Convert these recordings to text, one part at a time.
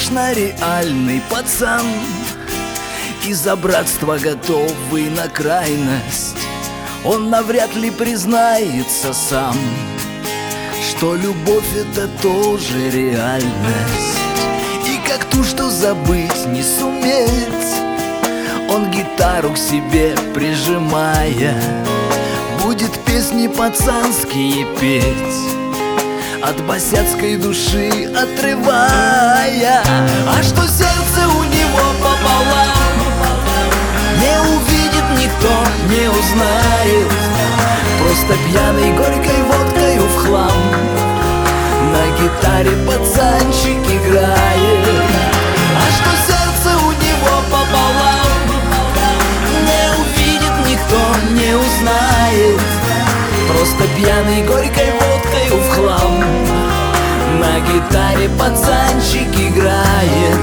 конечно, реальный пацан, и за братство готовый на крайность. Он навряд ли признается сам, что любовь — это тоже реальность. И как ту, что забыть не суметь, он гитару к себе прижимая будет песни пацанские петь, от босяцкой души отрывая. А что сердце у него пополам, не увидит никто, не узнает. Просто пьяный горькой водкою в хлам на гитаре пацанчик играет. А что сердце у него пополам, не увидит никто, не узнает. Просто пьяный горькой водкою в хлам на гитаре пацанчик играет.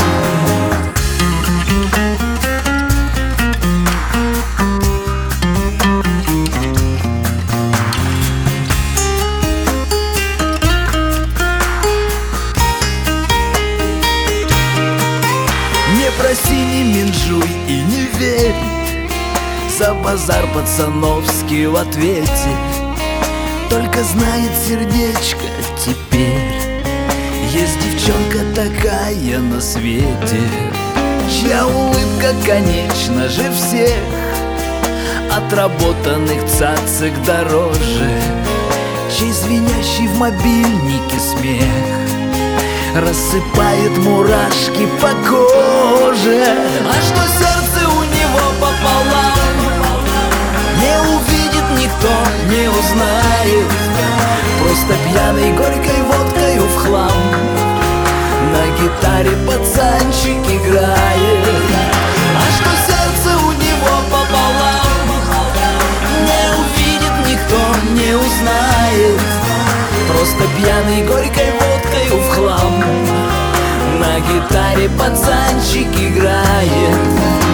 Не проси, не менжуй и не верь, за базар пацановский в ответе. Только знает сердечко теперь, есть девчонка такая на свете, чья улыбка, конечно же, всех отработанных цацик дороже, чей звенящий в мобильнике смех рассыпает мурашки по коже. А что сердце у него пополам, не увидит никто, не узнает. Просто пьяный горькой водкою в хлам на гитаре пацанчик играет. А что сердце у него пополам, не увидит никто, не узнает. Просто пьяный горькой водкою в хлам на гитаре пацанчик играет.